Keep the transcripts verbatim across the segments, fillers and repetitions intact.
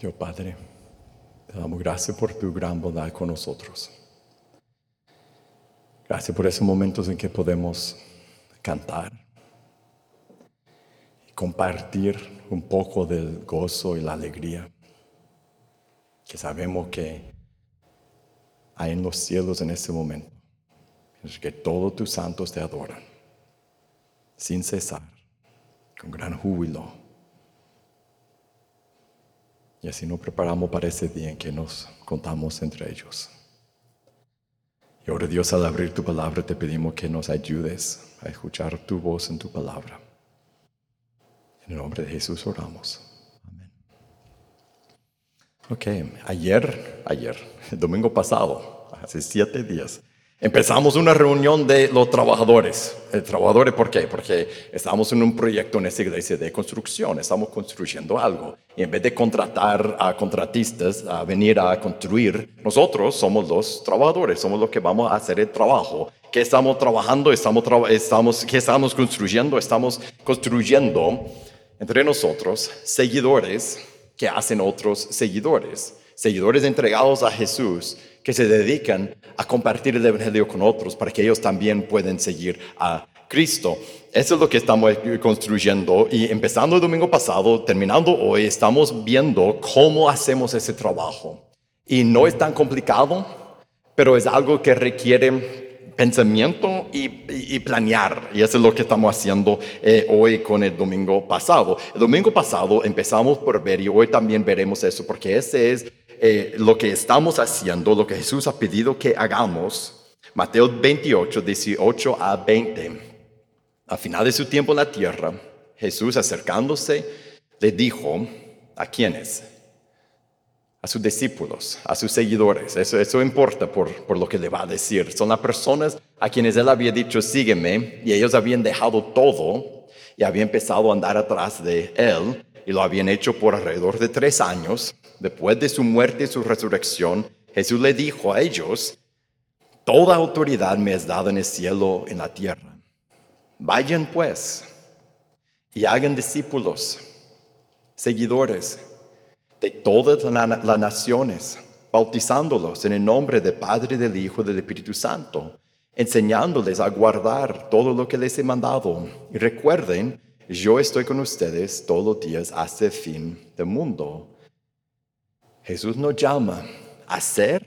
Dios Padre, te damos gracias por tu gran bondad con nosotros. Gracias por esos momentos en que podemos cantar y compartir un poco del gozo y la alegría que sabemos que hay en los cielos en este momento, en el que todos tus santos te adoran, sin cesar, con gran júbilo. Y así nos preparamos para ese día en que nos contamos entre ellos. Y ahora, Dios, al abrir tu palabra, te pedimos que nos ayudes a escuchar tu voz en tu palabra. En el nombre de Jesús oramos. Amén. Ok, ayer, ayer, el domingo pasado, hace siete días, empezamos una reunión de los trabajadores. ¿El trabajadores por qué? Porque estamos en un proyecto en esta iglesia de construcción, estamos construyendo algo. Y en vez de contratar a contratistas a venir a construir, nosotros somos los trabajadores, somos los que vamos a hacer el trabajo. ¿Qué estamos trabajando? Estamos, tra- estamos, ¿Qué estamos construyendo? Estamos construyendo entre nosotros seguidores que hacen otros seguidores. Seguidores entregados a Jesús, que se dedican a compartir el evangelio con otros para que ellos también puedan seguir a Cristo. Eso es lo que estamos construyendo, y empezando el domingo pasado, terminando hoy, estamos viendo cómo hacemos ese trabajo. Y no es tan complicado, pero es algo que requiere pensamiento y, y, y planear, y eso es lo que estamos haciendo eh, hoy con el domingo pasado. El domingo pasado empezamos por ver, y hoy también veremos eso, porque ese es Eh, lo que estamos haciendo, lo que Jesús ha pedido que hagamos. Mateo veintiocho, dieciocho a veinte. Al final de su tiempo en la tierra, Jesús, acercándose, le dijo, ¿a quiénes? A sus discípulos, a sus seguidores. Eso, eso importa por, por lo que le va a decir. Son las personas a quienes él había dicho, sígueme, y ellos habían dejado todo y habían empezado a andar atrás de él, y lo habían hecho por alrededor de tres años. Después de su muerte y su resurrección, Jesús le dijo a ellos, toda autoridad me es dada en el cielo y en la tierra. Vayan pues y hagan discípulos, seguidores de todas las naciones, bautizándolos en el nombre del Padre, del Hijo y del Espíritu Santo, enseñándoles a guardar todo lo que les he mandado. Y recuerden, yo estoy con ustedes todos los días hasta el fin del mundo. Jesús nos llama a ser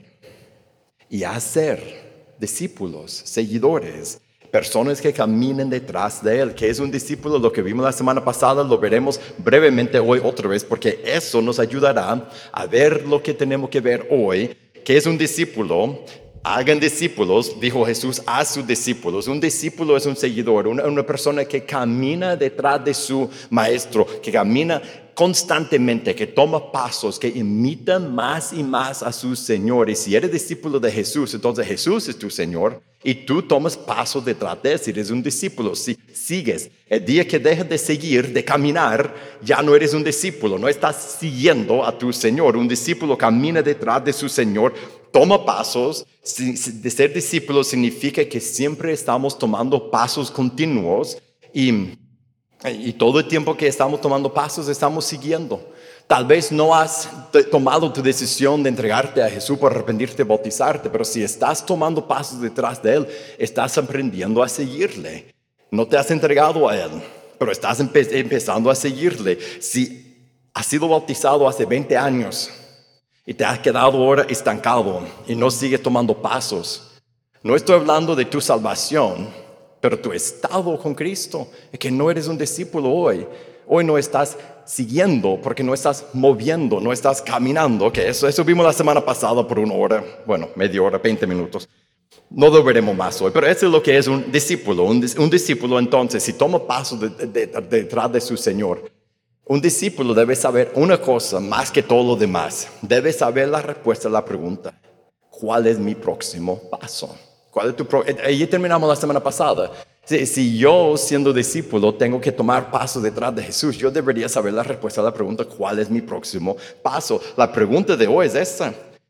y a hacer discípulos, seguidores, personas que caminen detrás de Él. ¿Qué es un discípulo? Lo que vimos la semana pasada lo veremos brevemente hoy otra vez, porque eso nos ayudará a ver lo que tenemos que ver hoy. ¿Qué es un discípulo? Hagan discípulos, dijo Jesús a sus discípulos. Un discípulo es un seguidor, una, una persona que camina detrás de su maestro, que camina constantemente, que toma pasos, que imita más y más a su Señor. Y si eres discípulo de Jesús, entonces Jesús es tu Señor y tú tomas pasos detrás de él. Si eres un discípulo, si sigues, el día que dejas de seguir, de caminar, ya no eres un discípulo, no estás siguiendo a tu Señor. Un discípulo camina detrás de su Señor, toma pasos. De ser discípulo significa que siempre estamos tomando pasos continuos, y Y todo el tiempo que estamos tomando pasos, estamos siguiendo. Tal vez no has tomado tu decisión de entregarte a Jesús por arrepentirte y bautizarte, pero si estás tomando pasos detrás de Él, estás aprendiendo a seguirle. No te has entregado a Él, pero estás empe- empezando a seguirle. Si has sido bautizado hace veinte años y te has quedado ahora estancado y no sigues tomando pasos, no estoy hablando de tu salvación, pero tu estado con Cristo es que no eres un discípulo hoy. Hoy no estás siguiendo porque no estás moviendo, no estás caminando. Que eso, eso vimos la semana pasada por una hora, bueno, media hora, veinte minutos. No lo veremos más hoy, pero eso es lo que es un discípulo. Un, un discípulo, entonces, si toma pasos de, de, de, detrás de su Señor, un discípulo debe saber una cosa más que todo lo demás. Debe saber la respuesta a la pregunta, ¿cuál es mi próximo paso? ¿Cuál es tu pro- Ahí terminamos la semana pasada. Si, si yo, siendo discípulo, tengo que tomar pasos detrás de Jesús, yo debería saber la respuesta a la pregunta, ¿cuál es mi próximo paso? La pregunta de hoy es esta: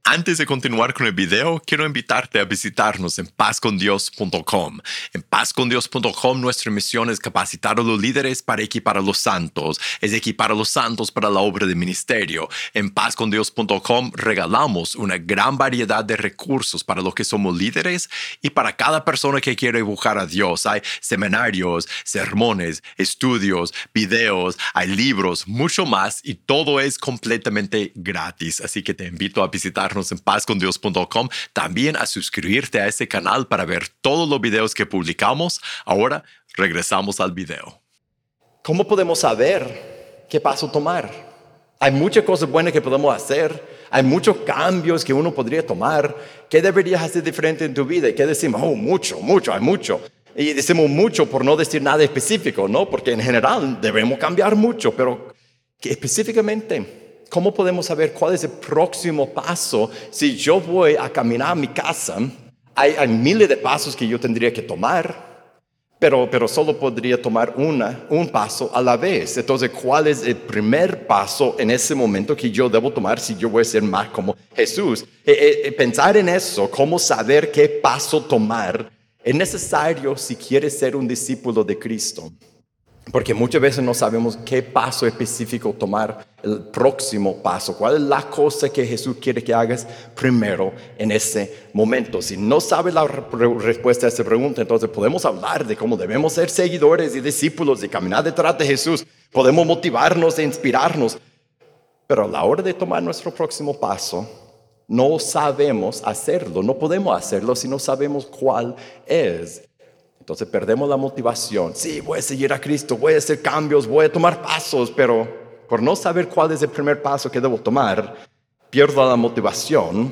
Antes de continuar con el video, quiero invitarte a visitarnos en paz con dios punto com. En paz con dios punto com nuestra misión es capacitar a los líderes para equipar a los santos, es equipar a los santos para la obra de ministerio. En paz con dios punto com regalamos una gran variedad de recursos para los que somos líderes y para cada persona que quiere buscar a Dios. Hay seminarios, sermones, estudios, videos, hay libros, mucho más y todo es completamente gratis. Así que te invito a visitarnos en paz con dios punto com, también a suscribirte a este canal para ver todos los videos que publicamos. Ahora regresamos al video. ¿Cómo podemos saber qué paso tomar? Hay muchas cosas buenas que podemos hacer, hay muchos cambios que uno podría tomar. ¿Qué deberías hacer diferente en tu vida? ¿Y qué decimos? Oh, mucho, mucho, hay mucho. Y decimos mucho por no decir nada específico, ¿no? Porque en general debemos cambiar mucho, pero que específicamente, ¿cómo podemos saber cuál es el próximo paso si yo voy a caminar a mi casa? Hay, hay miles de pasos que yo tendría que tomar, pero, pero solo podría tomar una, un paso a la vez. Entonces, ¿cuál es el primer paso en ese momento que yo debo tomar si yo voy a ser más como Jesús? Eh, eh, pensar en eso, cómo saber qué paso tomar, es necesario si quieres ser un discípulo de Cristo. Porque muchas veces no sabemos qué paso específico tomar, el próximo paso. ¿Cuál es la cosa que Jesús quiere que hagas primero en ese momento? Si no sabes la respuesta a esa pregunta, entonces podemos hablar de cómo debemos ser seguidores y discípulos y caminar detrás de Jesús. Podemos motivarnos e inspirarnos. Pero a la hora de tomar nuestro próximo paso, no sabemos hacerlo. No podemos hacerlo si no sabemos cuál es. Entonces perdemos la motivación. Sí, voy a seguir a Cristo, voy a hacer cambios, voy a tomar pasos, pero por no saber cuál es el primer paso que debo tomar, pierdo la motivación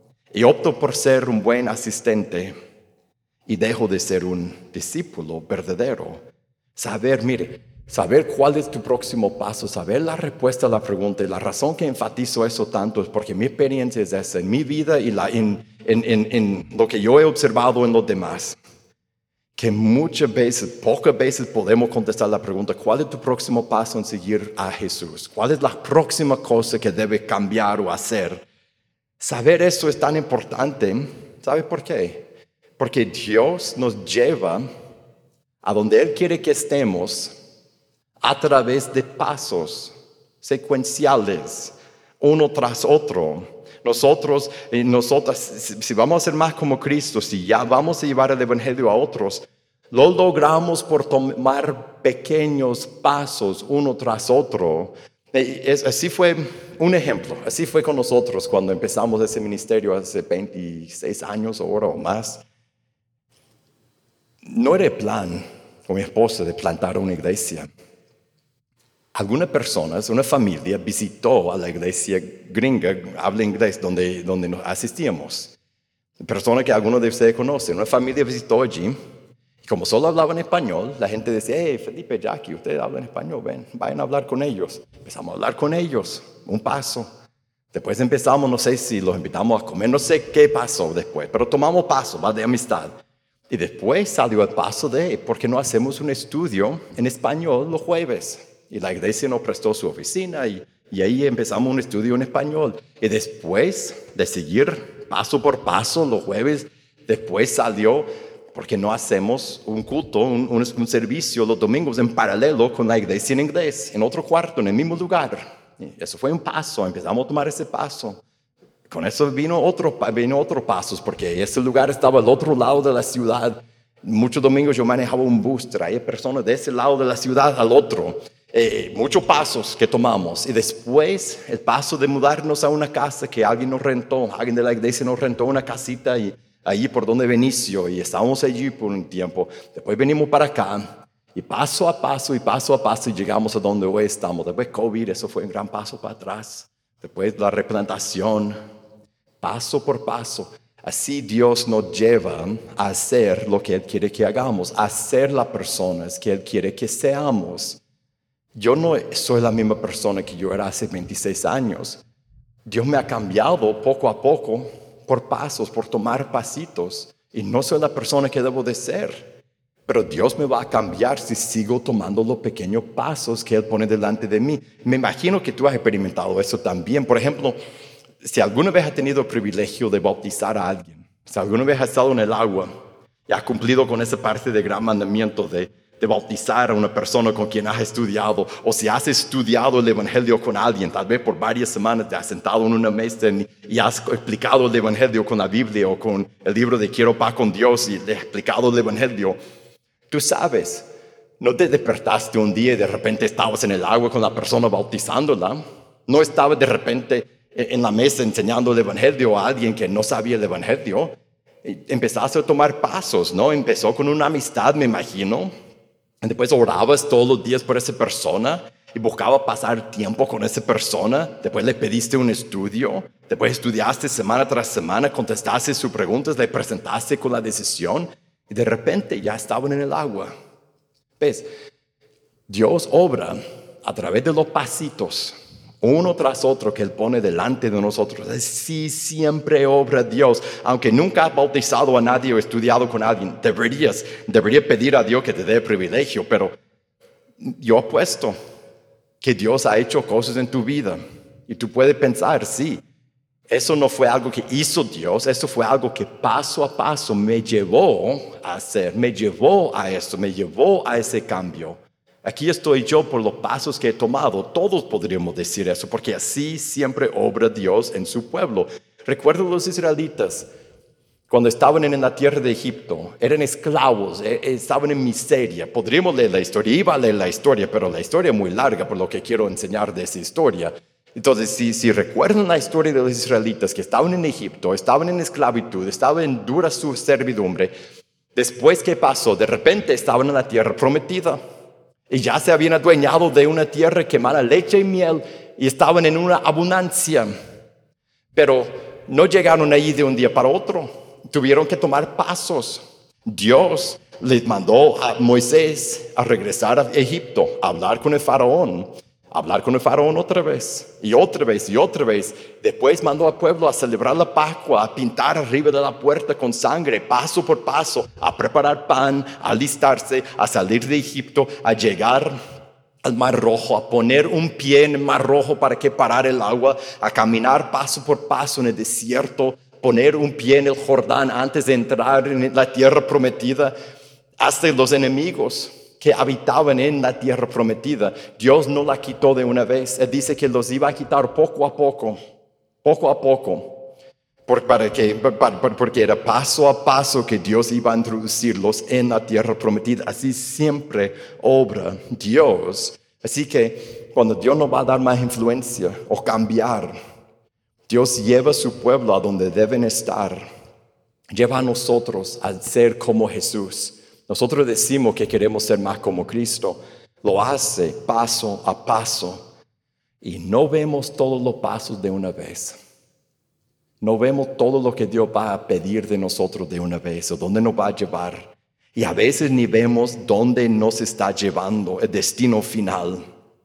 y opto por ser un buen asistente y dejo de ser un discípulo verdadero. Saber, mire, saber cuál es tu próximo paso, saber la respuesta a la pregunta. Y la razón que enfatizo eso tanto es porque mi experiencia es esa en mi vida y la, en, en, en, en lo que yo he observado en los demás. Que muchas veces, pocas veces podemos contestar la pregunta, ¿cuál es tu próximo paso en seguir a Jesús? ¿Cuál es la próxima cosa que debe cambiar o hacer? Saber eso es tan importante. ¿Sabe por qué? Porque Dios nos lleva a donde Él quiere que estemos a través de pasos secuenciales, uno tras otro. Nosotros, y nosotras, si vamos a ser más como Cristo, si ya vamos a llevar el Evangelio a otros, lo logramos por tomar pequeños pasos uno tras otro. Es, así fue un ejemplo, así fue con nosotros cuando empezamos ese ministerio hace veintiséis años ahora o más. No era el plan con mi esposa de plantar una iglesia. Algunas personas, una familia visitó a la iglesia gringa, habla inglés, donde, donde nos asistíamos. Persona que algunos de ustedes conocen. Una familia visitó allí. Y como solo hablaban español, la gente decía, hey, Felipe, Jackie, ustedes hablan español, ven, vayan a hablar con ellos. Empezamos a hablar con ellos, un paso. Después empezamos, no sé si los invitamos a comer, no sé qué pasó después, pero tomamos paso, va de amistad. Y después salió el paso de, ¿por qué no hacemos un estudio en español los jueves? Y la iglesia nos prestó su oficina y, y ahí empezamos un estudio en español. Y después de seguir paso por paso los jueves, después salió, porque no hacemos un culto, un, un, un servicio los domingos en paralelo con la iglesia en inglés, en otro cuarto, en el mismo lugar. Y eso fue un paso, empezamos a tomar ese paso. Con eso vino otro, vino otro pasos, porque ese lugar estaba al otro lado de la ciudad. Muchos domingos yo manejaba un bus, traía personas de ese lado de la ciudad al otro. Eh, muchos pasos que tomamos y después el paso de mudarnos a una casa que alguien nos rentó, alguien de la iglesia nos rentó una casita y allí por donde Benicio y estábamos allí por un tiempo. Después venimos para acá y paso a paso y paso a paso y llegamos a donde hoy estamos. Después COVID, eso fue un gran paso para atrás. Después la replantación, paso por paso. Así Dios nos lleva a hacer lo que Él quiere que hagamos, a ser las personas que Él quiere que seamos. Yo no soy la misma persona que yo era hace veintiséis años. Dios me ha cambiado poco a poco, por pasos, por tomar pasitos. Y no soy la persona que debo de ser. Pero Dios me va a cambiar si sigo tomando los pequeños pasos que Él pone delante de mí. Me imagino que tú has experimentado eso también. Por ejemplo, si alguna vez has tenido el privilegio de bautizar a alguien, si alguna vez has estado en el agua y has cumplido con esa parte del gran mandamiento de, de bautizar a una persona con quien has estudiado, o si has estudiado el Evangelio con alguien, tal vez por varias semanas te has sentado en una mesa y has explicado el Evangelio con la Biblia o con el libro de Quiero paz con Dios y le has explicado el Evangelio, tú sabes, no te despertaste un día y de repente estabas en el agua con la persona bautizándola, no estabas de repente en la mesa enseñando el Evangelio a alguien que no sabía el Evangelio. Empezaste a tomar pasos, ¿no? Empezó con una amistad, me imagino. Después orabas todos los días por esa persona y buscaba pasar tiempo con esa persona. Después le pediste un estudio. Después estudiaste semana tras semana, contestaste sus preguntas, le presentaste con la decisión y de repente ya estaban en el agua. ¿Ves? Dios obra a través de los pasitos, uno tras otro que Él pone delante de nosotros. Así siempre obra Dios. Aunque nunca has bautizado a nadie o estudiado con alguien, deberías, deberías pedir a Dios que te dé el privilegio, pero yo apuesto que Dios ha hecho cosas en tu vida y tú puedes pensar, sí, eso no fue algo que hizo Dios, eso fue algo que paso a paso me llevó a hacer, me llevó a eso, me llevó a ese cambio. Aquí estoy yo por los pasos que he tomado. Todos podríamos decir eso, porque así siempre obra Dios en su pueblo. Recuerdo los israelitas, cuando estaban en la tierra de Egipto, eran esclavos, estaban en miseria. Podríamos leer la historia, iba a leer la historia, pero la historia es muy larga por lo que quiero enseñar de esa historia. Entonces, si, si recuerdan la historia de los israelitas que estaban en Egipto, estaban en esclavitud, estaban en dura su servidumbre, después, ¿qué pasó? De repente estaban en la tierra prometida. Y ya se habían adueñado de una tierra que emana leche y miel y estaban en una abundancia. Pero no llegaron ahí de un día para otro. Tuvieron que tomar pasos. Dios les mandó a Moisés a regresar a Egipto, a hablar con el faraón. Hablar con el faraón otra vez, y otra vez, y otra vez. Después mandó al pueblo a celebrar la Pascua, a pintar arriba de la puerta con sangre, paso por paso, a preparar pan, a alistarse, a salir de Egipto, a llegar al Mar Rojo, a poner un pie en el Mar Rojo para que parara el agua, a caminar paso por paso en el desierto, poner un pie en el Jordán antes de entrar en la tierra prometida, hasta los enemigos que habitaban en la tierra prometida. Dios no la quitó de una vez. Él dice que los iba a quitar poco a poco, poco a poco, por, para que, para, porque era paso a paso que Dios iba a introducirlos en la tierra prometida. Así siempre obra Dios. Así que cuando Dios nos va a dar más influencia o cambiar, Dios lleva a su pueblo a donde deben estar. Lleva a nosotros a ser como Jesús. Nosotros decimos que queremos ser más como Cristo. Lo hace paso a paso. Y no vemos todos los pasos de una vez. No vemos todo lo que Dios va a pedir de nosotros de una vez o dónde nos va a llevar. Y a veces ni vemos dónde nos está llevando el destino final.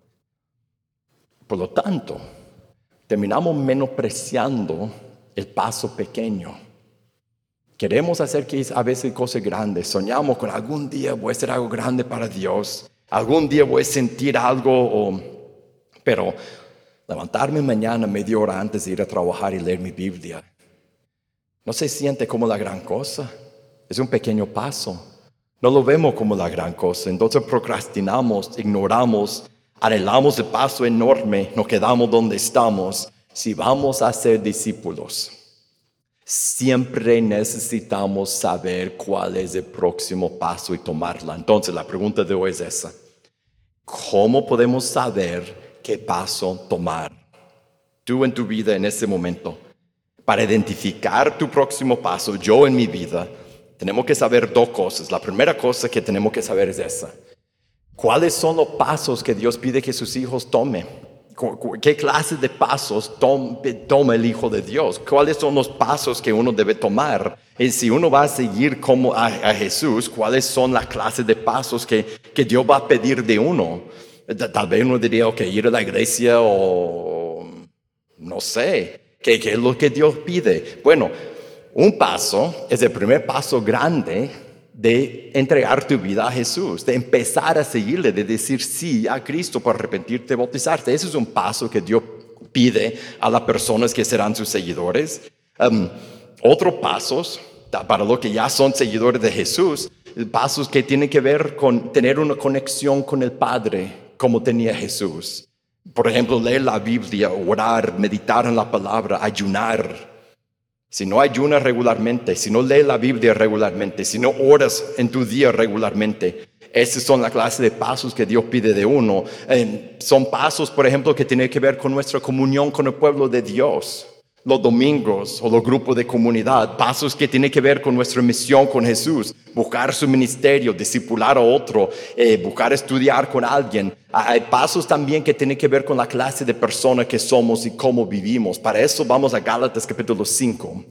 Por lo tanto, terminamos menospreciando el paso pequeño. Queremos hacer que a veces cosas grandes. Soñamos con algún día voy a hacer algo grande para Dios. Algún día voy a sentir algo. O... Pero levantarme mañana media hora antes de ir a trabajar y leer mi Biblia no se siente como la gran cosa. Es un pequeño paso. No lo vemos como la gran cosa. Entonces procrastinamos, ignoramos, anhelamos el paso enorme. Nos quedamos donde estamos. Si vamos a ser discípulos, siempre necesitamos saber cuál es el próximo paso y tomarla. Entonces la pregunta de hoy es esa. ¿Cómo podemos saber qué paso tomar? Tú en tu vida en ese momento. Para identificar tu próximo paso, yo en mi vida, tenemos que saber dos cosas. La primera cosa que tenemos que saber es esa. ¿Cuáles son los pasos que Dios pide que sus hijos tomen? ¿Qué clase de pasos toma el Hijo de Dios? ¿Cuáles son los pasos que uno debe tomar? Y si uno va a seguir como a, a Jesús, ¿cuáles son las clases de pasos que, que Dios va a pedir de uno? Tal vez uno diría, ok, ir a la iglesia o no sé, ¿qué, qué es lo que Dios pide? Bueno, un paso es el primer paso grande de entregar tu vida a Jesús, de empezar a seguirle, de decir sí a Cristo para arrepentirte y bautizarte. Ese es un paso que Dios pide a las personas que serán sus seguidores. Um, otros pasos para los que ya son seguidores de Jesús, pasos que tienen que ver con tener una conexión con el Padre, como tenía Jesús. Por ejemplo, leer la Biblia, orar, meditar en la palabra, ayunar. Si no ayunas regularmente, si no lees la Biblia regularmente, si no oras en tu día regularmente, esas son la clase de pasos que Dios pide de uno. Eh, son pasos, por ejemplo, que tienen que ver con nuestra comunión con el pueblo de Dios. Los domingos o los grupos de comunidad, pasos que tienen que ver con nuestra misión con Jesús, buscar su ministerio, discipular a otro, eh, buscar estudiar con alguien. Hay pasos también que tienen que ver con la clase de persona que somos y cómo vivimos. Para eso vamos a Gálatas capítulo cinco.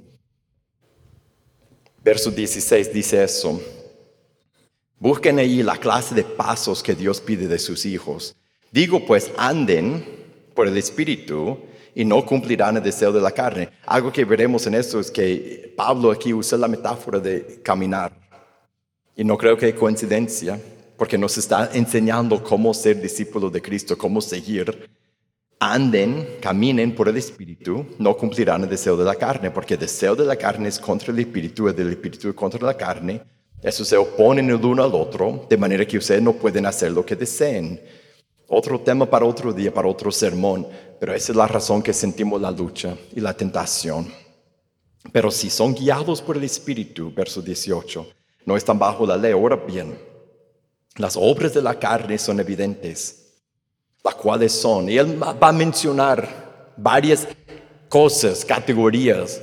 Verso dieciséis dice eso. Busquen ahí la clase de pasos que Dios pide de sus hijos. Digo pues, anden por el Espíritu y no cumplirán el deseo de la carne. Algo que veremos en esto es que Pablo aquí usa la metáfora de caminar. Y no creo que hay coincidencia, porque nos está enseñando cómo ser discípulos de Cristo, cómo seguir. Anden, caminen por el Espíritu, no cumplirán el deseo de la carne, porque el deseo de la carne es contra el Espíritu, el del Espíritu es contra la carne. Eso se oponen el uno al otro, de manera que ustedes no pueden hacer lo que deseen. Otro tema para otro día, para otro sermón, pero esa es la razón que sentimos la lucha y la tentación. Pero si son guiados por el Espíritu, verso dieciocho, no están bajo la ley. Ahora bien, las obras de la carne son evidentes, las cuales son, y él va a mencionar varias cosas, categorías,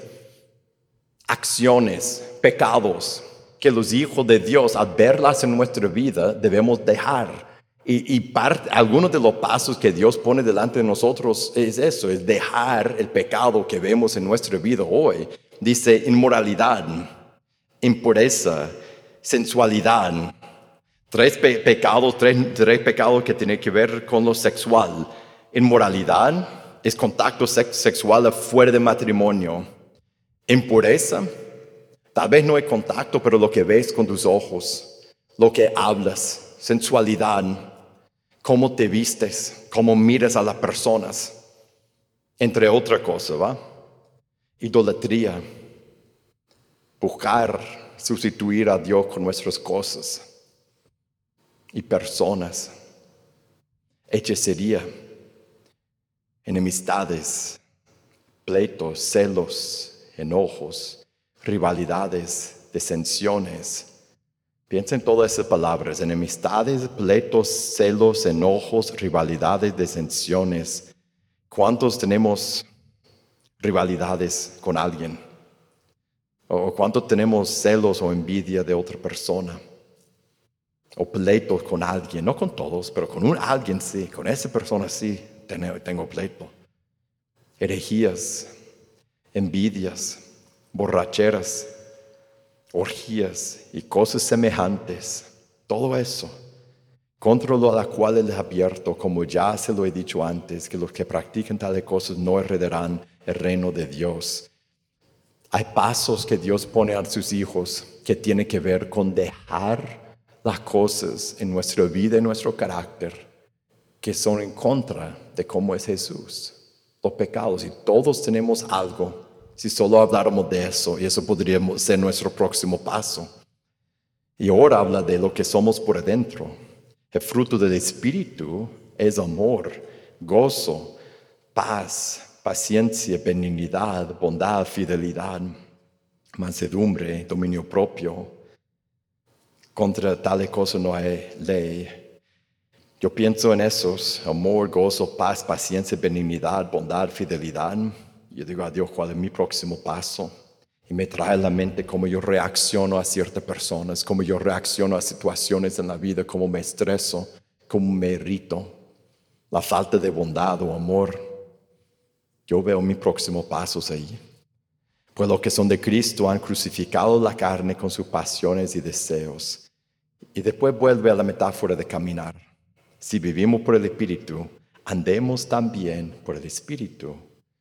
acciones, pecados, que los hijos de Dios, al verlas en nuestra vida, debemos dejar. Y, y parte, algunos de los pasos que Dios pone delante de nosotros es eso, es dejar el pecado que vemos en nuestra vida hoy. Dice inmoralidad, impureza, sensualidad. Tres pe- pecados, tres, tres pecados que tienen que ver con lo sexual. Inmoralidad es contacto sex- sexual fuera de matrimonio. Impureza, tal vez no hay contacto, pero lo que ves con tus ojos, lo que hablas, sensualidad, cómo te vistes, cómo miras a las personas, entre otras cosas, ¿va? Idolatría, buscar sustituir a Dios con nuestras cosas y personas, hechicería, enemistades, pleitos, celos, enojos, rivalidades, disensiones. Piensa en todas esas palabras: enemistades, pleitos, celos, enojos, rivalidades, disensiones. ¿Cuántos tenemos rivalidades con alguien? ¿O cuántos tenemos celos o envidia de otra persona? ¿O pleitos con alguien? No con todos, pero con un alguien sí. Con esa persona sí tengo, tengo pleito. Herejías, envidias, borracheras, orgías y cosas semejantes. Todo eso, contra lo a la cual Él es abierto, como ya se lo he dicho antes, que los que practican tales cosas no heredarán el reino de Dios. Hay pasos que Dios pone a sus hijos que tienen que ver con dejar las cosas en nuestra vida y nuestro carácter que son en contra de cómo es Jesús. Los pecados, y todos tenemos algo. Si solo habláramos de eso, y eso podría ser nuestro próximo paso. Y ahora habla de lo que somos por adentro. El fruto del Espíritu es amor, gozo, paz, paciencia, benignidad, bondad, fidelidad, mansedumbre, dominio propio. Contra tales cosas no hay ley. Yo pienso en esos: amor, gozo, paz, paciencia, benignidad, bondad, fidelidad. Yo digo a Dios, ¿cuál es mi próximo paso? Y me trae a la mente cómo yo reacciono a ciertas personas, cómo yo reacciono a situaciones en la vida, cómo me estreso, cómo me irrito. La falta de bondad o amor. Yo veo mis próximos pasos ahí. Pues los que son de Cristo han crucificado la carne con sus pasiones y deseos. Y después vuelve a la metáfora de caminar. Si vivimos por el Espíritu, andemos también por el Espíritu.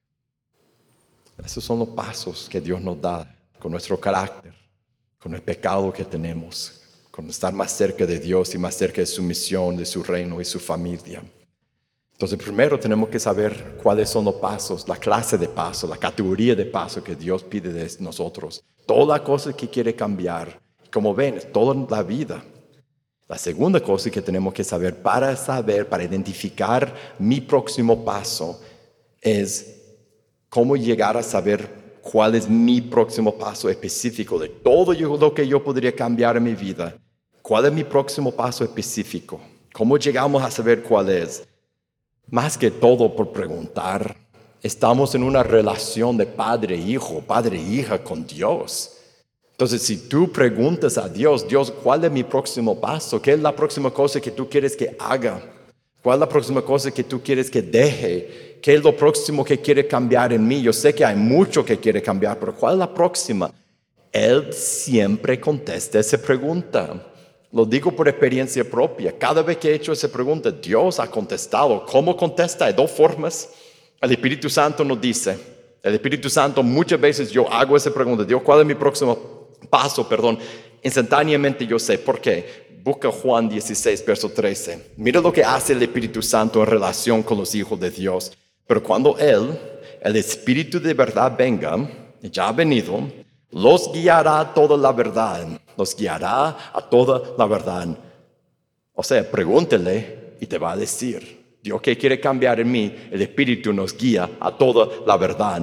Esos son los pasos que Dios nos da con nuestro carácter, con el pecado que tenemos, con estar más cerca de Dios y más cerca de su misión, de su reino y su familia. Entonces, primero tenemos que saber cuáles son los pasos, la clase de pasos, la categoría de pasos que Dios pide de nosotros. Toda la cosa que quiere cambiar. Como ven, es toda la vida. La segunda cosa que tenemos que saber para saber, para identificar mi próximo paso, es cómo llegar a saber cuál es mi próximo paso específico de todo lo que yo podría cambiar en mi vida. ¿Cuál es mi próximo paso específico? ¿Cómo llegamos a saber cuál es? Más que todo por preguntar, estamos en una relación de padre-hijo, padre-hija con Dios. Entonces, si tú preguntas a Dios, Dios, ¿cuál es mi próximo paso? ¿Qué es la próxima cosa que tú quieres que haga? ¿Cuál es la próxima cosa que tú quieres que deje? ¿Qué es lo próximo que quiere cambiar en mí? Yo sé que hay mucho que quiere cambiar, pero ¿cuál es la próxima? Él siempre contesta esa pregunta. Lo digo por experiencia propia. Cada vez que he hecho esa pregunta, Dios ha contestado. ¿Cómo contesta? Hay dos formas. El Espíritu Santo nos dice. El Espíritu Santo, muchas veces yo hago esa pregunta. Dios, ¿cuál es mi próximo paso? Perdón. Instantáneamente yo sé. ¿Por qué? Busca Juan dieciséis, verso trece. Mira lo que hace el Espíritu Santo en relación con los hijos de Dios. Pero cuando Él, el Espíritu de verdad venga, ya ha venido, los guiará a toda la verdad. Los guiará a toda la verdad. O sea, pregúntele y te va a decir. Dios que quiere cambiar en mí, el Espíritu nos guía a toda la verdad.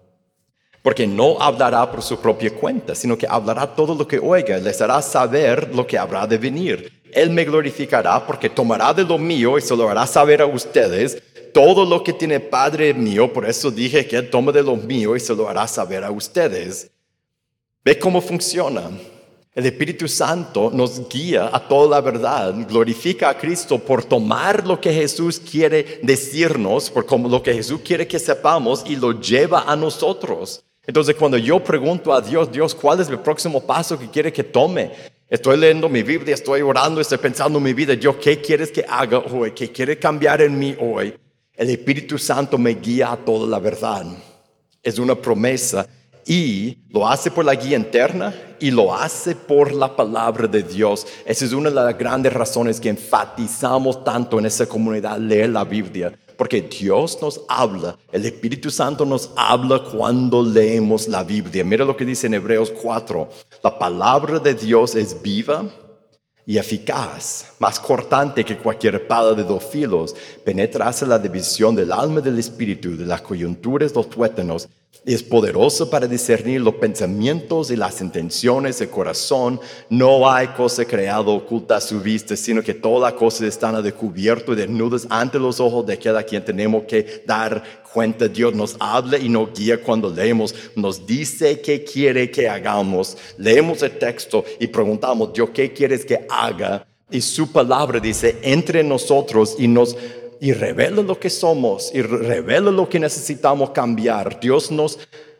Porque no hablará por su propia cuenta, sino que hablará todo lo que oiga. Les hará saber lo que habrá de venir. Él me glorificará porque tomará de lo mío y se lo hará saber a ustedes. Todo lo que tiene Padre mío, por eso dije que Él toma de lo mío y se lo hará saber a ustedes. ¿Ve cómo funciona? El Espíritu Santo nos guía a toda la verdad, glorifica a Cristo por tomar lo que Jesús quiere decirnos, por como lo que Jesús quiere que sepamos y lo lleva a nosotros. Entonces cuando yo pregunto a Dios, Dios, ¿cuál es el próximo paso que quiere que tome? Estoy leyendo mi Biblia, estoy orando, estoy pensando en mi vida. Dios, ¿qué quieres que haga hoy? ¿Qué quiere cambiar en mí hoy? El Espíritu Santo me guía a toda la verdad. Es una promesa. Y lo hace por la guía interna y lo hace por la palabra de Dios. Esa es una de las grandes razones que enfatizamos tanto en esa comunidad, leer la Biblia. Porque Dios nos habla, el Espíritu Santo nos habla cuando leemos la Biblia. Mira lo que dice en Hebreos cuatro. La palabra de Dios es viva y eficaz, más cortante que cualquier espada de dos filos. Penetra hasta la división del alma y del espíritu, de las coyunturas, los tuétanos. Es poderoso para discernir los pensamientos y las intenciones del corazón. No hay cosa creada oculta a su vista, sino que todas las cosas están a descubierto y desnudas ante los ojos de aquel a quien tenemos que dar cuenta. Dios nos habla y nos guía cuando leemos. Nos dice qué quiere que hagamos. Leemos el texto y preguntamos, Dios, ¿qué quieres que haga? Y su palabra dice, entre nosotros y nos y revela lo que somos y revela lo que necesitamos cambiar. Dios nos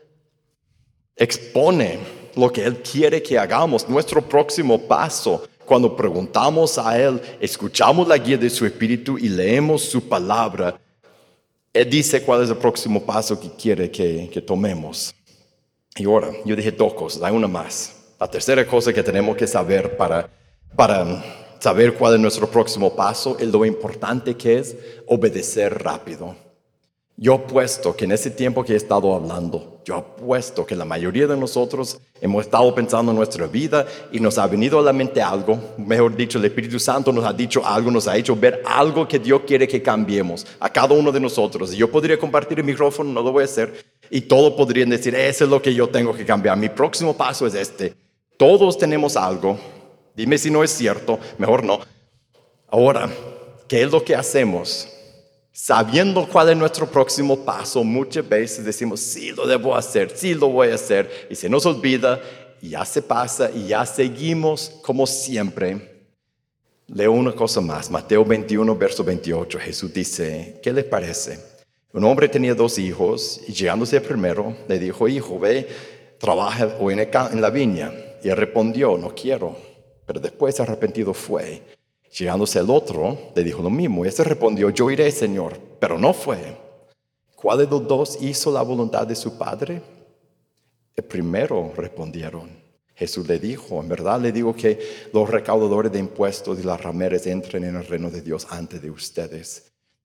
expone lo que Él quiere que hagamos, nuestro próximo paso. Cuando preguntamos a Él, escuchamos la guía de su Espíritu y leemos su palabra, Él dice cuál es el próximo paso que quiere que, que tomemos. Y ahora, yo dije dos cosas, hay una más. La tercera cosa que tenemos que saber para... para saber cuál es nuestro próximo paso es lo importante que es obedecer rápido. Yo apuesto que en ese tiempo que he estado hablando, yo apuesto que la mayoría de nosotros hemos estado pensando en nuestra vida y nos ha venido a la mente algo, mejor dicho, el Espíritu Santo nos ha dicho algo, nos ha hecho ver algo que Dios quiere que cambiemos a cada uno de nosotros. Y yo podría compartir el micrófono, no lo voy a hacer, y todos podrían decir, eso es lo que yo tengo que cambiar, mi próximo paso es este. Todos tenemos algo. Dime si no es cierto, mejor no. Ahora, ¿qué es lo que hacemos? Sabiendo cuál es nuestro próximo paso, muchas veces decimos, sí lo debo hacer, sí lo voy a hacer. Y se nos olvida y ya se pasa y ya seguimos como siempre. Leo una cosa más, Mateo veintiuno, verso veintiocho. Jesús dice, ¿qué les parece? Un hombre tenía dos hijos y llegándose el primero, le dijo, hijo, ve, trabaja hoy en la viña. Y él respondió, no quiero. Pero después arrepentido fue. Llegándose el otro, le dijo lo mismo. Y este respondió, yo iré, Señor. Pero no fue. ¿Cuál de los dos hizo la voluntad de su padre? El primero, respondieron. Jesús le dijo, en verdad le digo que los recaudadores de impuestos y las rameras entren en el reino de Dios antes de ustedes.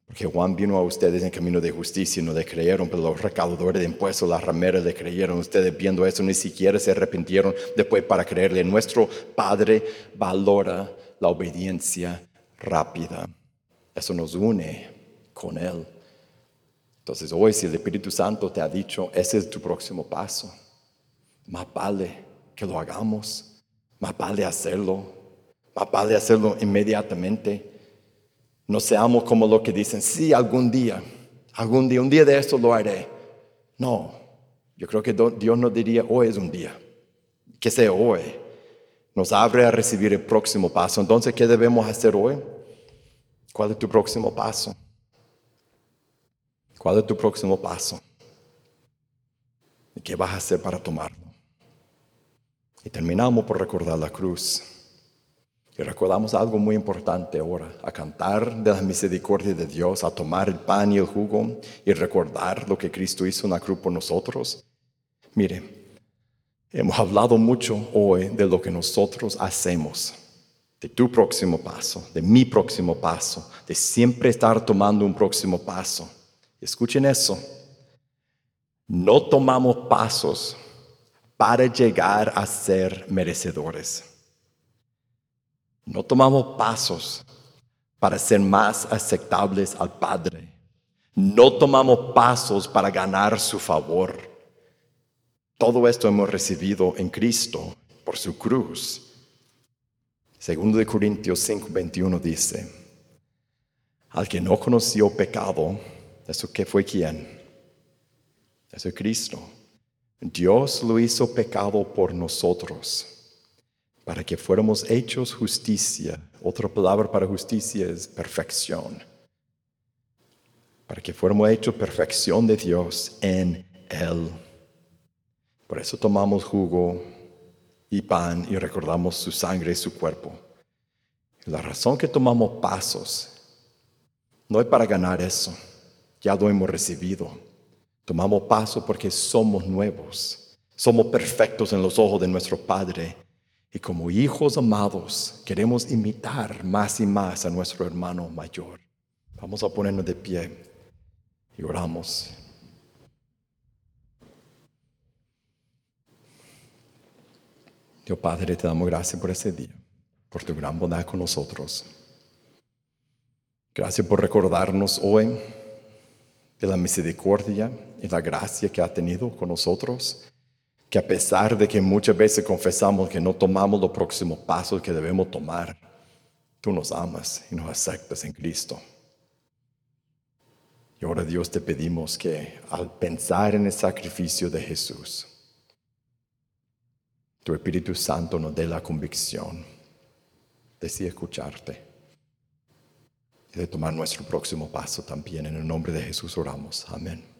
Porque Juan vino a ustedes en camino de justicia y no le creyeron, pero los recaudadores de impuestos, las rameras le creyeron. Ustedes viendo eso ni siquiera se arrepintieron después para creerle. Nuestro Padre valora la obediencia rápida. Eso nos une con Él. Entonces hoy si el Espíritu Santo te ha dicho, ese es tu próximo paso, más vale que lo hagamos, más vale hacerlo, más vale hacerlo inmediatamente. No seamos como los que dicen, sí, algún día, algún día, un día de esto lo haré. No, yo creo que Dios nos diría, hoy es un día, que sea hoy. Nos abre a recibir el próximo paso. Entonces, ¿qué debemos hacer hoy? ¿Cuál es tu próximo paso? ¿Cuál es tu próximo paso? ¿Y qué vas a hacer para tomarlo? Y terminamos por recordar la cruz. Y recordamos algo muy importante ahora, a cantar de la misericordia de Dios, a tomar el pan y el jugo y recordar lo que Cristo hizo en la cruz por nosotros. Mire, hemos hablado mucho hoy de lo que nosotros hacemos, de tu próximo paso, de mi próximo paso, de siempre estar tomando un próximo paso. Escuchen eso, no tomamos pasos para llegar a ser merecedores. No tomamos pasos para ser más aceptables al Padre. No tomamos pasos para ganar su favor. Todo esto hemos recibido en Cristo por su cruz. Segundo de Corintios cinco veintiuno dice, al que no conoció pecado, ¿eso qué fue quién? Eso es Cristo. Dios lo hizo pecado por nosotros, para que fuéramos hechos justicia. Otra palabra para justicia es perfección. Para que fuéramos hechos perfección de Dios en Él. Por eso tomamos jugo y pan y recordamos su sangre y su cuerpo. La razón que tomamos pasos no es para ganar eso. Ya lo hemos recibido. Tomamos paso porque somos nuevos. Somos perfectos en los ojos de nuestro Padre. Y como hijos amados, queremos imitar más y más a nuestro hermano mayor. Vamos a ponernos de pie y oramos. Dios Padre, te damos gracias por ese día, por tu gran bondad con nosotros. Gracias por recordarnos hoy de la misericordia y la gracia que ha tenido con nosotros, que a pesar de que muchas veces confesamos que no tomamos los próximos pasos que debemos tomar, tú nos amas y nos aceptas en Cristo. Y ahora, Dios, te pedimos que al pensar en el sacrificio de Jesús, tu Espíritu Santo nos dé la convicción de sí escucharte y de tomar nuestro próximo paso también. En el nombre de Jesús oramos. Amén.